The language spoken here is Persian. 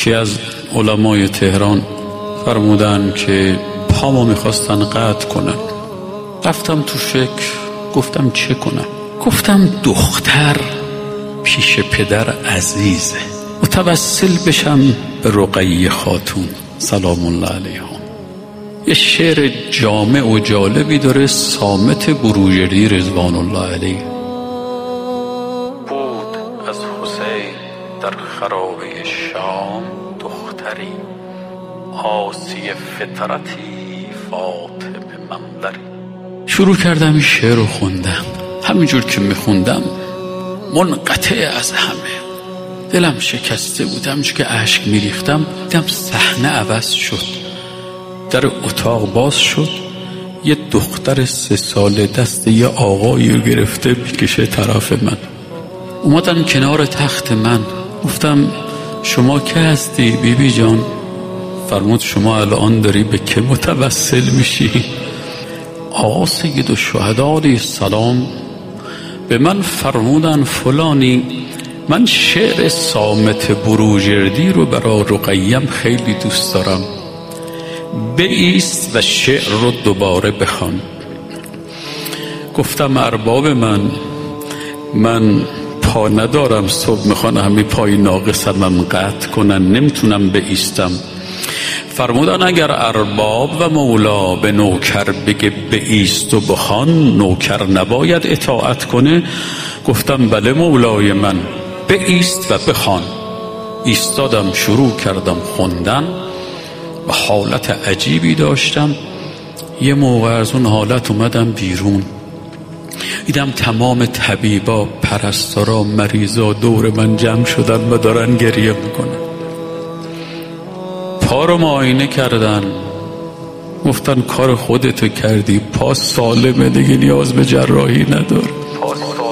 یکی از علمای تهران فرمودن که پامو میخواستن قطع کنن. رفتم تو فکر، گفتم چه کنم؟ گفتم دختر پیش پدر عزیزه، متوسل بشم به رقیه خاتون سلام الله علیها. یه شعر جامع و جالبی داره، صامت بروجردی رضوان الله علیه. بود از حسین در خرابه شام دختری، عاصی فطرتی فاطمه منظری. شروع کردم این شعر رو خوندم. همینجور که میخوندم منقطع از همه دلم شکسته بود. همینجور که اشک میریختم دیدم صحنه عوض شد. در اتاق باز شد، یه دختر 3 ساله دست یه آقایی رو گرفته میکشه طرف من. اومدن کنار تخت من. گفتم شما که هستی بیبی جان؟ فرمود شما الان داری به که متوسل میشی؟ آقا سید الشهدا علیه السلام به من فرمودن فلانی، من شعر صامت بروجردی رو برای رقیم خیلی دوست دارم، بایست و شعر رو دوباره بخوان. گفتم ارباب من پا ندارم، صبح میخوان همین پای ناقصم قطع کنن، نمیتونم بایستم. فرمودن اگر ارباب و مولا به نوکر بگه بایست و بخوان، نوکر نباید اطاعت کنه؟ گفتم بله مولای من، بایست و بخوان. ایستادم، شروع کردم خوندن و حالت عجیبی داشتم. یه موقع از اون حالت اومدم بیرون، دیدم تمام طبیبا، پرستارا، مریضا دور من جمع شدن و دارن گریه میکنن. پا رو معاینه کردن، گفتن کار خودتو کردی، پا سالمه دیگه نیاز به جراحی نداره.